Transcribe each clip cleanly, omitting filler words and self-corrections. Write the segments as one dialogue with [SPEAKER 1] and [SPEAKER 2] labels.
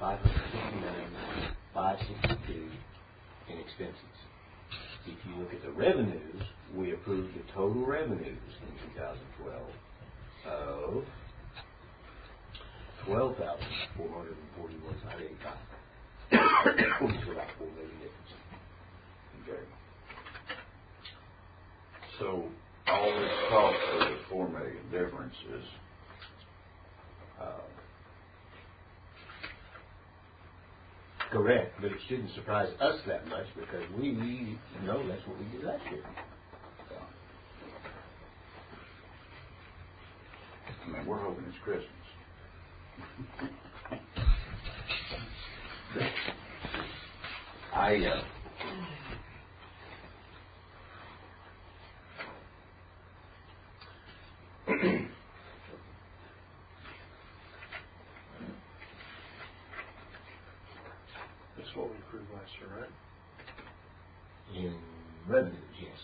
[SPEAKER 1] $559,562 in expenses. If you look at the revenues, we approved the total revenues in 2012 of $12,441,585, which is about $4 million difference.
[SPEAKER 2] Okay. So all this cost of the $4 million difference is
[SPEAKER 1] correct, but it shouldn't surprise us that much because we know that's what we did last year.
[SPEAKER 2] I mean, we're hoping it's Christmas.
[SPEAKER 3] That's what we approved last year, right?
[SPEAKER 1] In revenues, yes.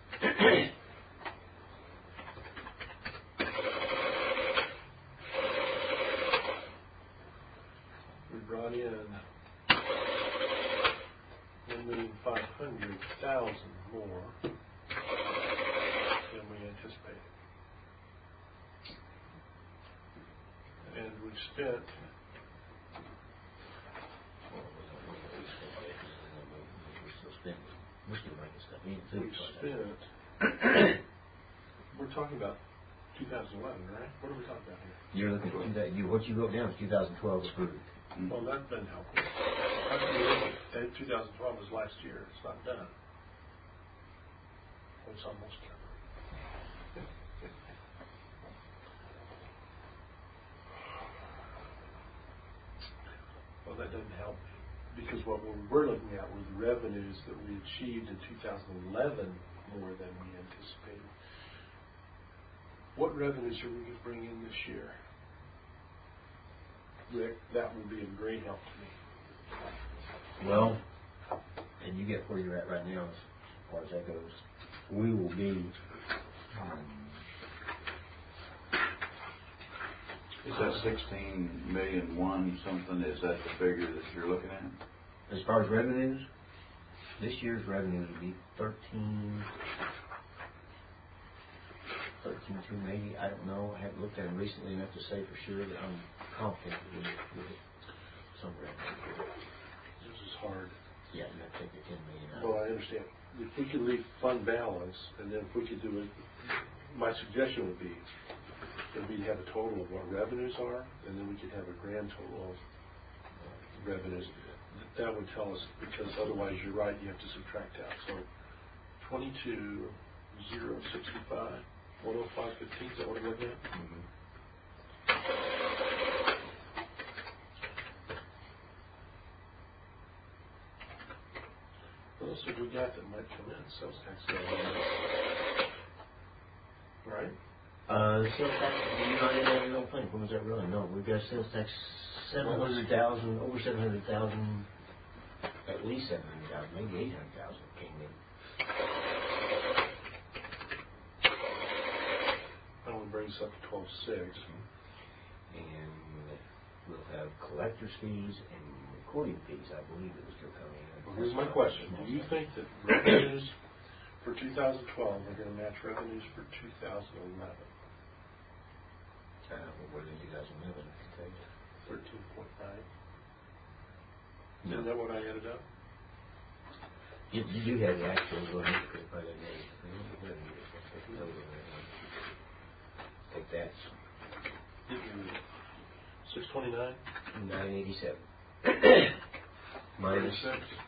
[SPEAKER 3] We brought in 1,500,000 more than we anticipated. And we spent we're talking about 2011, right? What are we talking about here?
[SPEAKER 1] You're looking at what you wrote down is 2012 approved.
[SPEAKER 3] Well, that doesn't help me. How can you look at 2012 was last year? It's not done. Well, it's almost done. Well, that doesn't help me because what we were looking at were the revenues that we achieved in 2011 more than we anticipated. What revenues are we going to bring in this year? Rick, that would be a great help to me.
[SPEAKER 1] Well, and you get where you're at right now as far as that goes. We will be
[SPEAKER 2] is that 16 million one something? Is that the figure that you're looking at?
[SPEAKER 1] As far as revenues, this year's revenues will be 13.2 maybe. I don't know. I haven't looked at them recently enough to say for sure, but I'm confident with it. Somewhere.
[SPEAKER 3] This is hard.
[SPEAKER 1] Yeah, you have to take the 10 million out.
[SPEAKER 3] Well, I understand. If we could leave fund balance, and then if we could do it, my suggestion would be that we'd have a total of what revenues are, and then we could have a grand total of revenues. That would tell us, because otherwise you're right, you have to subtract out. So 22,065, 105.15, is that what I'm looking at?
[SPEAKER 1] Mm-hmm.
[SPEAKER 3] What else have we got that might come in? Sales tax. Right?
[SPEAKER 1] Sales tax, you're not in there, I don't think. When was that running? No, we've got sales tax 700,000, over 700,000, at least 700,000, maybe 800,000 came in.
[SPEAKER 3] That would bring us up to 12.6.
[SPEAKER 1] And we'll have collector's fees and recording fees, I believe, that will still come in.
[SPEAKER 3] Well, here's my question. Do you think that revenues for 2012 are going to match revenues for 2011?
[SPEAKER 1] What in 2011, I can tell you.
[SPEAKER 3] 13.9.
[SPEAKER 1] No.
[SPEAKER 3] Isn't that what I added up?
[SPEAKER 1] You do have the actual going by that name. Take that.
[SPEAKER 3] 629?
[SPEAKER 1] 987. Minus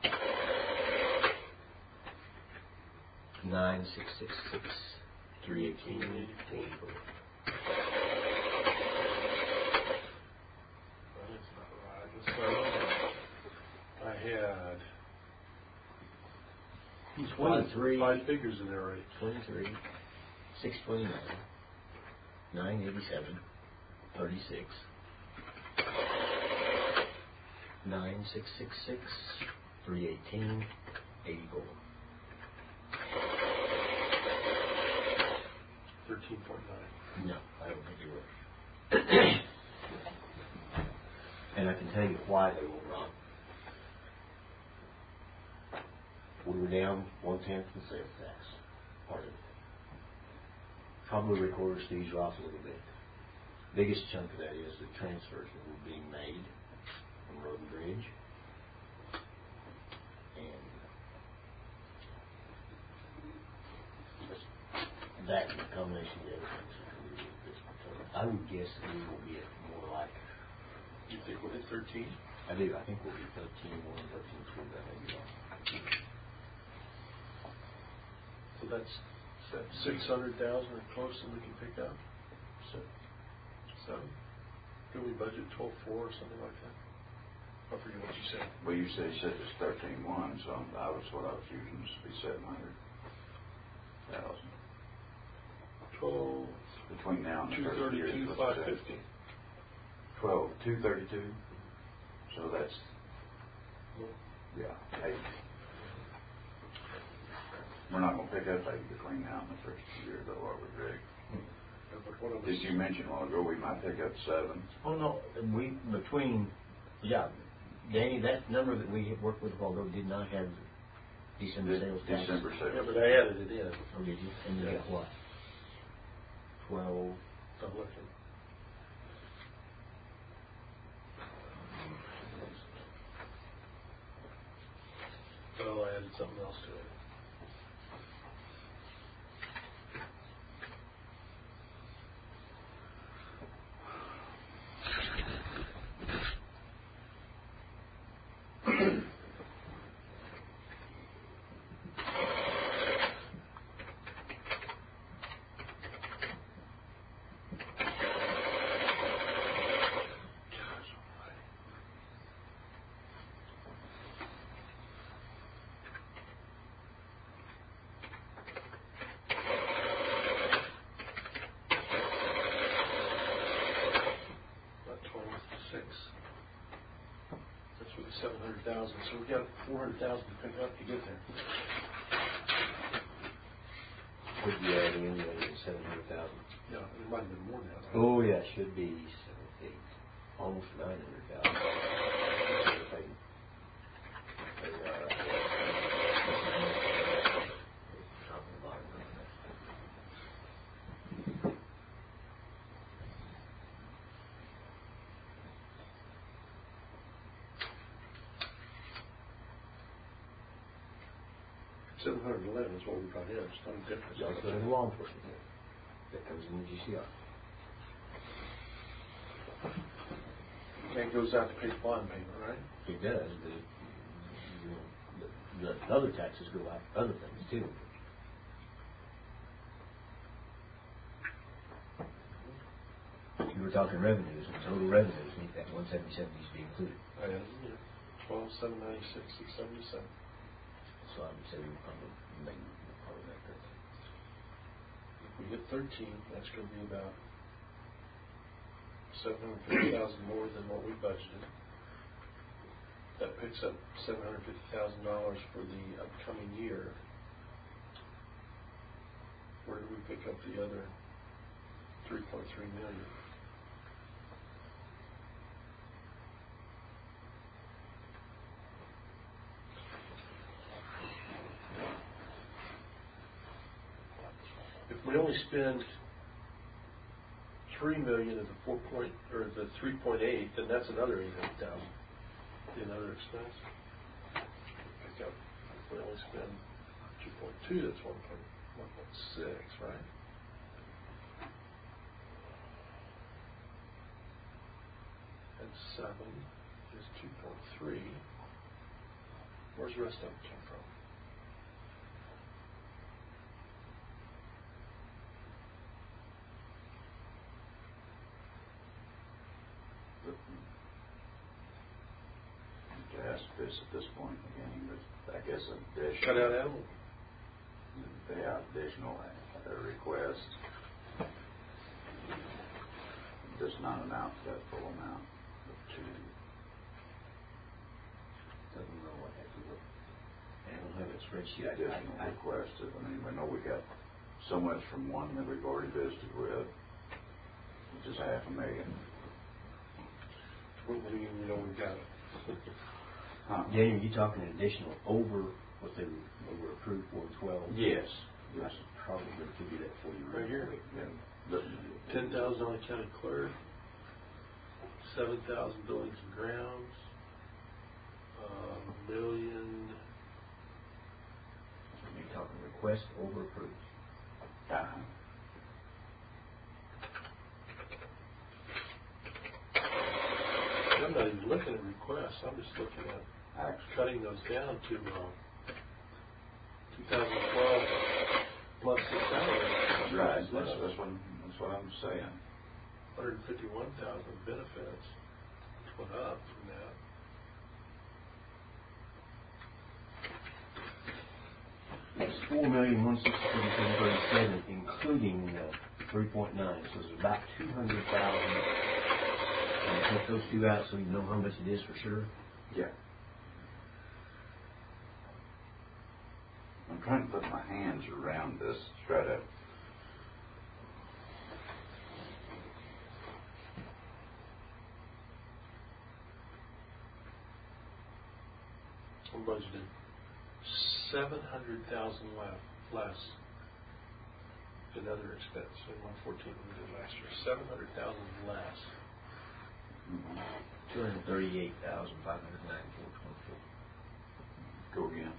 [SPEAKER 1] 9666 318 84.
[SPEAKER 3] That's not right. I had
[SPEAKER 1] 23.
[SPEAKER 3] Five figures in there already.
[SPEAKER 1] 23, 629, 987, 36, 9666, 318, 84.
[SPEAKER 3] 13.9.
[SPEAKER 1] No, I don't think you will. And I can tell you why they won't run. We were down 1/10 in sales tax, part of it. Probably recorder's fees are off a little bit. Biggest chunk of that is the transfers that were being made from Road and Bridge. And that in combination with the other things that we do with this particular. I would guess that we will be at more like.
[SPEAKER 3] You think we'll hit 13?
[SPEAKER 1] I do. I think we'll be 13-1, 13-2. That may be wrong.
[SPEAKER 3] So that's 600,000 or close that we can pick up? So, can we budget 12.4 or something like that? I forget what you said.
[SPEAKER 2] Well, you said it's 13.1, so what I was using is to be 700,000.
[SPEAKER 3] 12,
[SPEAKER 2] Between now and the first year.
[SPEAKER 3] 232, 550.
[SPEAKER 2] 232. So that's, yeah, 8. We're not gonna pick up 8 between now and the first year, though, are we, Greg? Did you mention a while ago we might pick up 7?
[SPEAKER 1] Oh, no, Danny, that number that we had worked with a while ago did not have December sales tax.
[SPEAKER 2] December sales.
[SPEAKER 3] Yeah, but I added it in.
[SPEAKER 1] Oh, did you? And you got what? 12.
[SPEAKER 3] I'm looking. Oh, I added something else to it. That's with the 700,000. So we got 400,000 to pick up to get there.
[SPEAKER 1] Would you add in 700,000?
[SPEAKER 3] Yeah, it might have been more now.
[SPEAKER 1] Oh, yeah, it should be 7, 8, almost 900,000.
[SPEAKER 3] $711 is what we got in. It's not a difference.
[SPEAKER 1] You also have law enforcement here. That comes in the GCR.
[SPEAKER 3] That goes out to pay the bond payment, right?
[SPEAKER 1] It does, but the other taxes go out for other things too. You were talking revenues, and total revenues, and that 177 needs to be included.
[SPEAKER 3] I added it in. 12,796, 677.
[SPEAKER 1] So I would say we probably make part of that.
[SPEAKER 3] If we hit 13, that's going to be about 750,000 more than what we budgeted. That picks up $750,000 for the upcoming year. Where do we pick up the other 3.3 million? If we only spend $3 million of the 3.8, then that's another 800,000. Another expense. Pick up. If we only spend 2.2, that's 1.6, right? And 7 is 2.3. Where's the rest of it come from?
[SPEAKER 2] To ask this at this point again, but I guess additional.
[SPEAKER 3] Cut out animal.
[SPEAKER 2] They have additional request. Does not amount to that full amount of 2.
[SPEAKER 1] Doesn't know what have to look. I don't have a spreadsheet.
[SPEAKER 2] Additional requested. I mean, we know we got so much from one that we've already visited with, which is $500,000.
[SPEAKER 3] We know we've got it.
[SPEAKER 2] Huh?
[SPEAKER 1] Daniel, you talking additional over what they were approved for in 12?
[SPEAKER 2] Yes.
[SPEAKER 1] I should probably give you that for you.
[SPEAKER 3] Right here.
[SPEAKER 2] Yeah.
[SPEAKER 3] 10,000 on the county clerk, 7,000 buildings and grounds, $1 million.
[SPEAKER 1] You're talking request over approved.
[SPEAKER 2] Uh-huh.
[SPEAKER 3] I'm not even looking at requests. I'm just looking at cutting those down to 2012 plus the salary.
[SPEAKER 2] Right. That's what I'm saying.
[SPEAKER 3] 151,000 benefits went up from that.
[SPEAKER 1] It's 4,167,37, including 3.9. So it's about 200,000. And take those two out so you know how much it is for sure.
[SPEAKER 2] Yeah. I'm trying to put my hands around this, try to.
[SPEAKER 3] We budgeted 700,000 less in other expense in 114 than we did last year. 700,000 less.
[SPEAKER 1] 238,594.24.
[SPEAKER 2] Go again.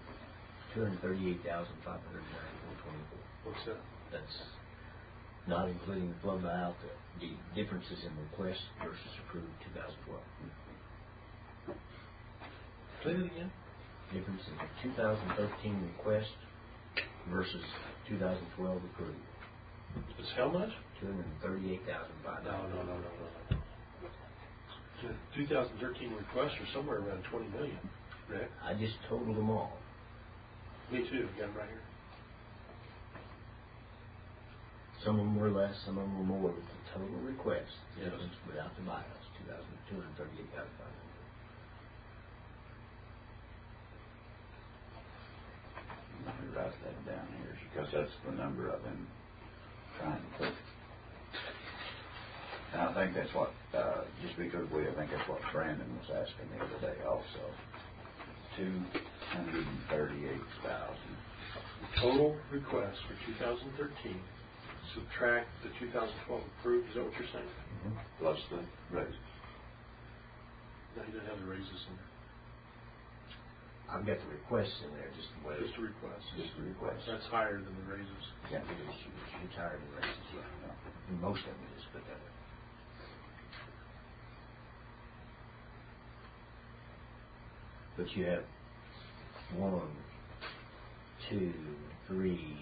[SPEAKER 1] 238,594.24.
[SPEAKER 3] What's that?
[SPEAKER 1] That's not including the flood buyout, the differences in request versus approved 2012.
[SPEAKER 3] Say it again.
[SPEAKER 1] Difference in 2013 request versus 2012 approved.
[SPEAKER 3] It's how much?
[SPEAKER 1] 238,500.
[SPEAKER 3] No. The 2013 requests are somewhere around 20 million, Rick.
[SPEAKER 1] I just totaled them all.
[SPEAKER 3] Me too. Got them right here.
[SPEAKER 1] Some of them were less, some of them were more. With the total request,
[SPEAKER 3] Yes.
[SPEAKER 1] difference without the buyouts, 238,500.
[SPEAKER 2] Let me write that down here because that's the number I've been trying to put. And I think that's what, just because I think that's what Brandon was asking the other day also. 238,000.
[SPEAKER 3] Total request for 2013. Subtract the 2012 approved. Is that what you're saying?
[SPEAKER 2] Mm-hmm. Plus the raises.
[SPEAKER 3] No, you didn't have the raises in there.
[SPEAKER 1] I've got the requests in there, just the way.
[SPEAKER 3] Just a request.
[SPEAKER 2] Just the request.
[SPEAKER 3] That's higher than the raises.
[SPEAKER 1] Yeah, it's higher than raises, yeah. And most of them is, but that way. But you have 1, 2, 3,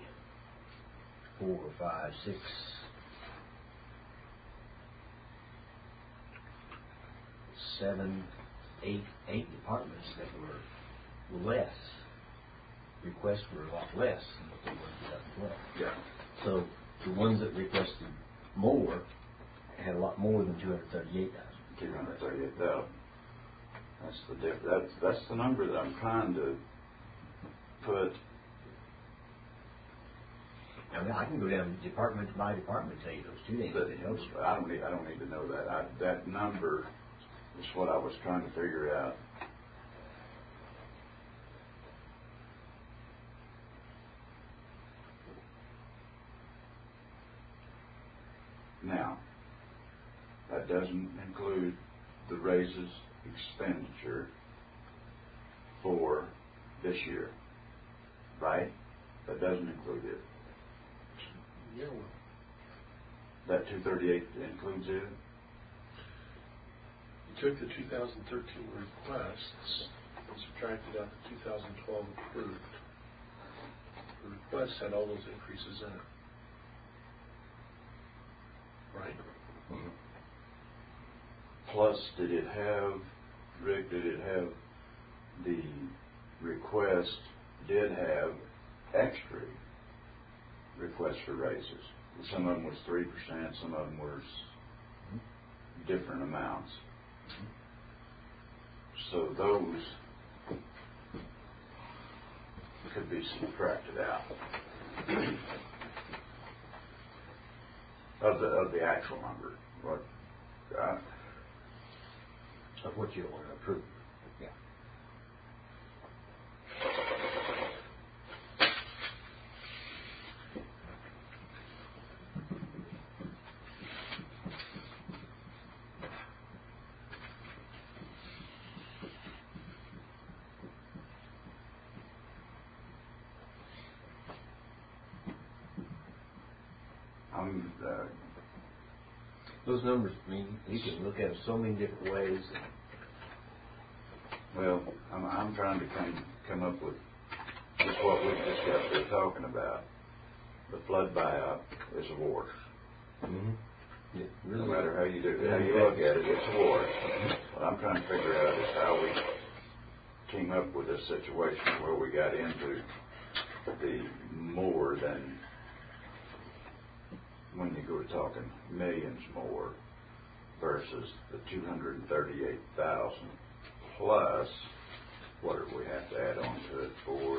[SPEAKER 1] 4, 5, 6, 7, 8 departments that were less. Requests were a lot less than what they were in 2012.
[SPEAKER 2] Yeah.
[SPEAKER 1] So the ones that requested more had a lot more than 238,000.
[SPEAKER 2] 238,000. That's the difference. That's the number that I'm trying to put.
[SPEAKER 1] I mean, I can go down department by department and tell you those two things if it helps you.
[SPEAKER 2] I don't need to know that. That number is what I was trying to figure out. Now, that doesn't include the raises expenditure for this year, right? That doesn't include it.
[SPEAKER 3] Yeah, well,
[SPEAKER 2] That 238 includes it?
[SPEAKER 3] you took the 2013 requests and subtracted out the 2012 approved. The request had all those increases in it. Right?
[SPEAKER 2] Mm-hmm. Plus, did it have the request did have extra requests for raises? Some of them was 3%, some of them was different amounts. So those could be subtracted out of the actual number. What?
[SPEAKER 1] of what you want to approve. Yeah.
[SPEAKER 2] I'm,
[SPEAKER 1] Those numbers, I mean, you can look at them so many different ways.
[SPEAKER 2] well, I'm trying to come up with just what we just got through talking about. The flood buyout is a war.
[SPEAKER 1] Mm-hmm. It
[SPEAKER 2] No
[SPEAKER 1] really,
[SPEAKER 2] matter how you look at it, it's a war. What I'm trying to figure out is how we came up with this situation where we got into the more than, when you go talking millions more versus the 238,000 plus what do we have to add on to it for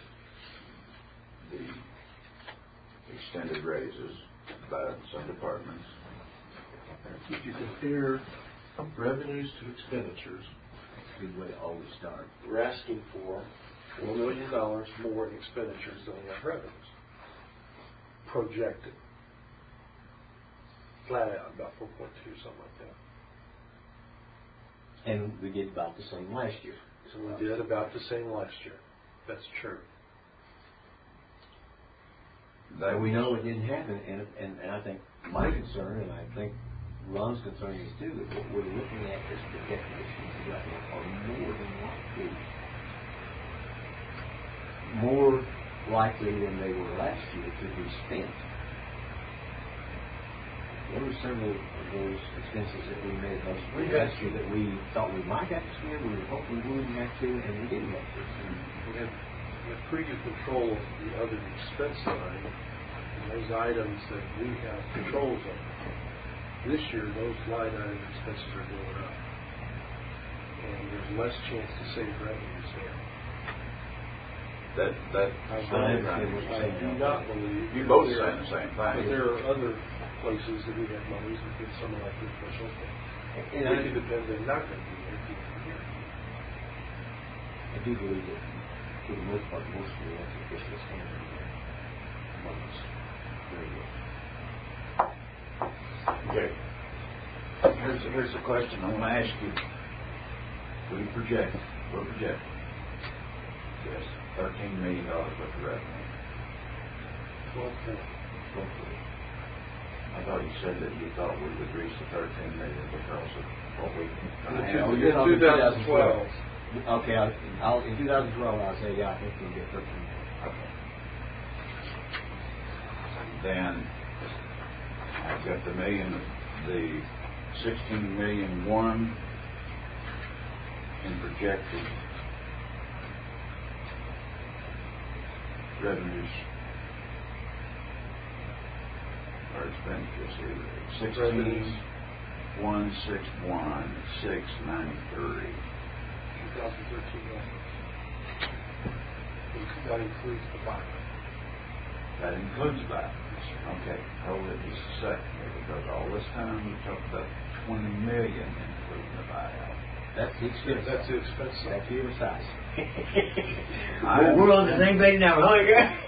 [SPEAKER 2] the extended raises by some departments.
[SPEAKER 3] If you compare revenues to expenditures,
[SPEAKER 1] that's a good way to always start.
[SPEAKER 3] we're asking for $4 million more in expenditures than we have revenues. Projected. Flat out, about 4.2, something like that.
[SPEAKER 1] And we did about the same last year.
[SPEAKER 3] So we did about the same last year. That's true.
[SPEAKER 1] And we know it didn't happen, and I think my concern, and I think Ron's concern is too, that what we're looking at is the definitions right now are more than likely, more likely than they were last year to be spent. There were several of those expenses that we made last year that we thought we might have to spend, we hoped we wouldn't have to, and we didn't have to.
[SPEAKER 3] We had pretty good control of the other expense line, and those items that we have controls of. This year, those line item expenses are going up, and there's less chance to save revenues there. I do not believe.
[SPEAKER 2] You both saying the same
[SPEAKER 3] But
[SPEAKER 2] thing.
[SPEAKER 3] there are other places that we have monies within some like the special thing.
[SPEAKER 1] And
[SPEAKER 3] It could depend, they're not going to be there for the year.
[SPEAKER 1] I do believe that, for the most part, most of the elected officials can be among us. Very good.
[SPEAKER 2] Okay. Here's a question I want to ask you. We're projecting, yes, $13 million worth of revenue.
[SPEAKER 3] 12
[SPEAKER 2] I thought you said that you thought we would reach the 13 million because of what we.
[SPEAKER 1] Oh, you're talking 2012. Okay, in 2012, I'll say, yeah, I think we'll get 13 million.
[SPEAKER 2] Okay. Then I've got the 16 million one in projected revenues or expenditures here. 16 161 693.
[SPEAKER 3] 2013 revenues. That includes the buyout.
[SPEAKER 2] That includes that. Okay, hold it just a second here, because all this time we talked about 20 million including the buyout.
[SPEAKER 1] That's the expense.
[SPEAKER 3] That's the expense side.
[SPEAKER 1] That's the other side.
[SPEAKER 2] We're
[SPEAKER 1] on the same page now, huh?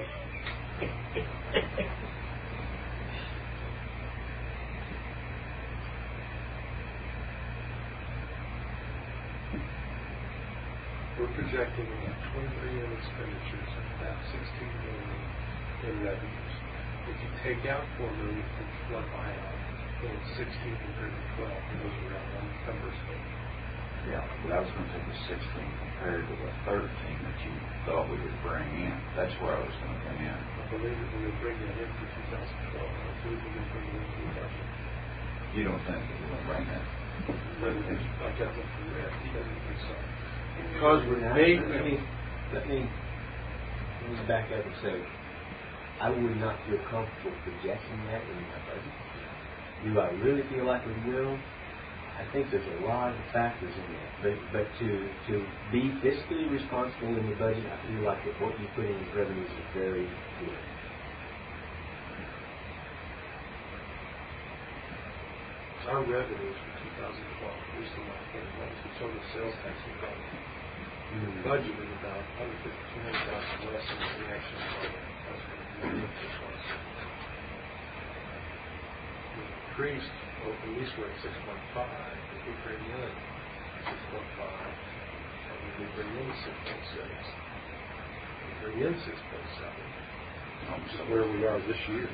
[SPEAKER 3] We're projecting about 20 million in expenditures and about 16 million in revenues. If you take out 4 million from flood buyout, then it's 16 compared to 12. It goes around one numbers.
[SPEAKER 2] Yeah, but I was going to take the 16 compared to the 13 that you thought we would bring in. That's where I was going to come in.
[SPEAKER 3] I believe that we're going to bring that in for 2012. I believe we're going to bring it into the budget.
[SPEAKER 2] You don't think that we're going to bring that?
[SPEAKER 3] Revenues, I got them from Red. He doesn't think so.
[SPEAKER 1] Because we're let me back up and say, I would not feel comfortable projecting that in my budget. Do I really feel like we will? I think there's a lot of factors in that. But to be fiscally responsible in the budget, I feel like that what you put in as revenues is very good.
[SPEAKER 3] Our revenues for Here's the line, it's on the sales tax we got. Budgeted about $200,000 less than we actually we increased, well, at least we're at 6.5. If we bring in 6.5, and we bring in 6.6, we bring in 6.7, so where we are this year.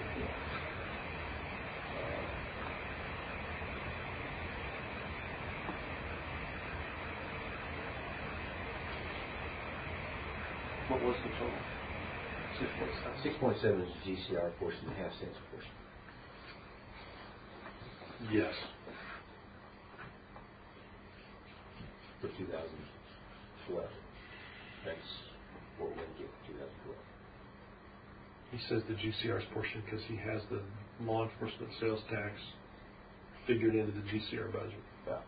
[SPEAKER 3] What was the total?
[SPEAKER 1] 6.7 is the GCR portion, the half cents portion.
[SPEAKER 3] Yes.
[SPEAKER 1] For 2012. That's what we're going to get for 2012.
[SPEAKER 3] He says the GCR's portion because he has the law enforcement sales tax figured into the GCR budget.
[SPEAKER 2] Yeah.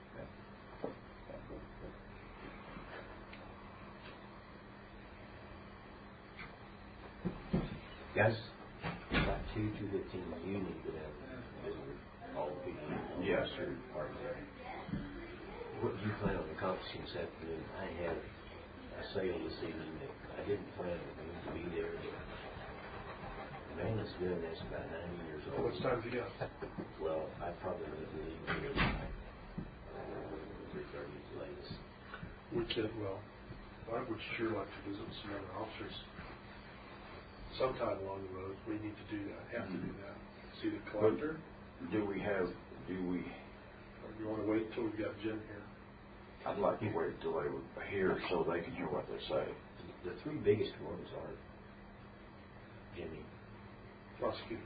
[SPEAKER 1] Guys, about 2:15, you need to have all the people.
[SPEAKER 2] Yes.
[SPEAKER 1] Part of that. What do you plan on accomplishing this afternoon? I had a sale this evening that I didn't plan to be there. The man that's doing this about 90 years old.
[SPEAKER 3] What's time do you got?
[SPEAKER 1] Well, I probably need to leave here 3:30 at the latest.
[SPEAKER 3] We could, well, I would sure like to visit some other officers sometime along the road. We need to do that, have to do that. See the collector.
[SPEAKER 2] Do we?
[SPEAKER 3] Or you want to wait until we've got Jim here?
[SPEAKER 2] I'd like to wait till they were here so they can hear what they say.
[SPEAKER 1] The three biggest ones are Jimmy,
[SPEAKER 3] Prosecutor.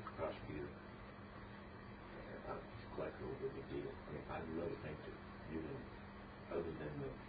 [SPEAKER 1] Collector will be a big deal. I mean, I'd really think that you would, other than the